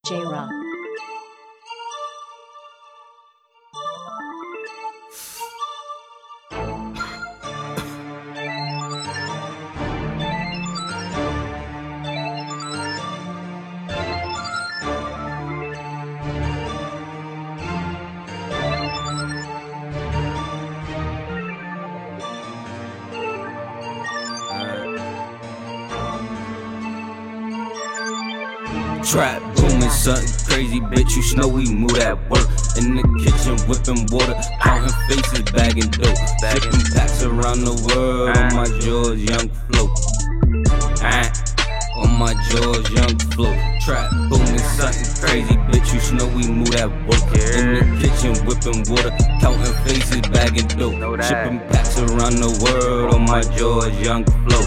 J-Rock. Trap booming, something crazy, bitch. You know we move at work. In the kitchen, whipping water, counting faces, bagging dope, shipping packs around the world. On my George Young flow, on my George Young flow. Trap booming, something crazy, bitch. You know we move at work. In the kitchen, whipping water, counting faces, bagging dope, shipping packs around the world. On my George Young flow.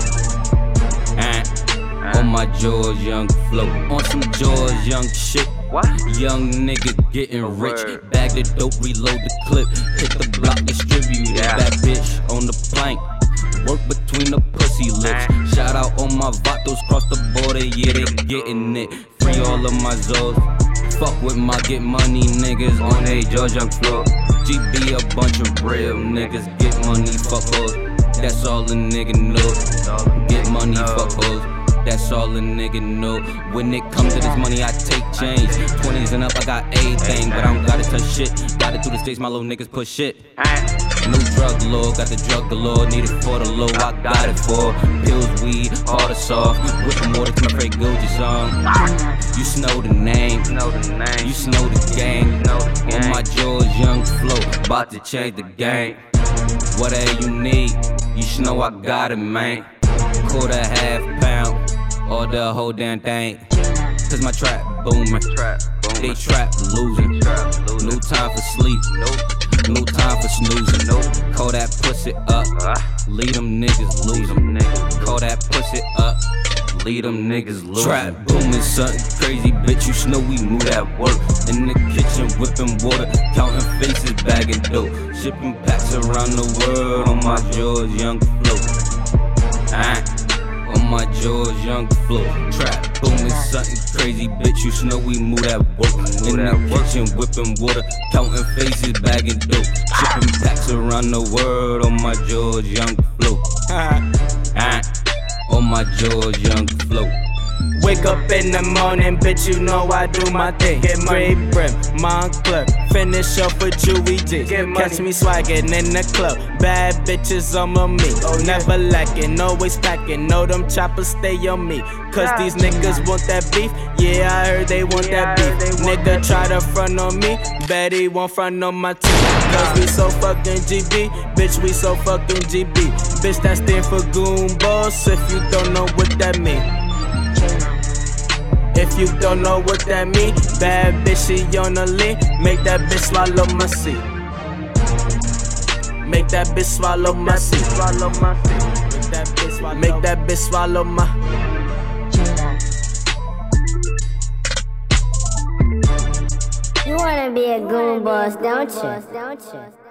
On my George Young flow, on some George Young shit. What? Young nigga getting rich. Bag the dope, reload the clip. Hit the block, distribute it. Bad bitch on the plank. Work between the pussy lips. Shout out on my vatos cross the border. Yeah, they getting it. Free all of my Zos. Fuck with my get money niggas on a George Young flow. GB a bunch of real niggas. Get money, fuck hoes. That's all a nigga know. Get money, fuck hoes. That's all a nigga know. When it comes to this money, I take change. 20s and up, I got everything, but I don't gotta touch shit. Got it through the states, my little niggas push shit. New drug lord, got the drug galore. Need it for the low, I got it for pills, weed, hard or soft. Whipping water to my Frank Gucci song. You know the name, you know the gang. On my George Young flow, about to change the game. Whatever you need, you should know I got it, man. Quarter, half pound, or the whole damn thing. Cause my trap booming, they trap losing. No time for sleep, no time for snoozing. Call that pussy up, lead them niggas losing. Call that pussy up, lead them niggas losing. Trap booming, something crazy, bitch. You know we move at work. In the kitchen, whipping water, counting faces, bagging dope, shipping packs around the world. On my George Young flow. On my George Young flow. Trap booming, something crazy, bitch. You know we move that work. In the kitchen, whipping water, counting faces, bagging dope, shipping packs around the world. On my George Young flow. On my George Young flow. Wake up in the morning, bitch, you know I do my thing. Get money, brim, Moncler, finish up with Jewelry G. Catch me swaggin' in the club, bad bitches on me. Never lacking, always packing, know them choppers stay on me. Cause these niggas want that beef, yeah, I heard they want that beef. Nigga try to front on me, bet he won't front on my team. Cause we so fucking GB, bitch, we so fucking GB. Bitch, that stand for goon boss, if you don't know what that mean. If you don't know what that mean, bad bitch, she on the lean. Make that bitch swallow my seed. Make that bitch swallow my seed. Make that bitch swallow my. You wanna be a goon boss, don't you?